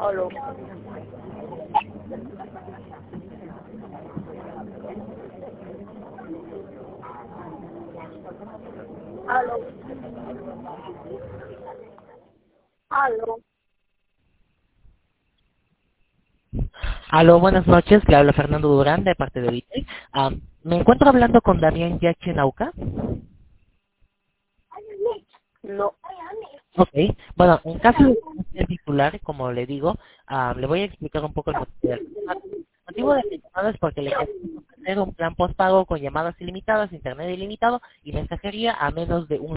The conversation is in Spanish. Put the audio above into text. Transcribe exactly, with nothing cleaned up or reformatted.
Aló. Aló. Aló. Aló, buenas noches, le habla Fernando Durán de parte de Vite. Ah, me encuentro hablando con Damián Yachinauca. No. Ok, bueno, en caso de ser titular, como le digo, ah, le voy a explicar un poco el motivo del llamado. El motivo de mi llamada es porque le queremos ofrecer un plan postpago con llamadas ilimitadas, internet ilimitado y mensajería a menos de un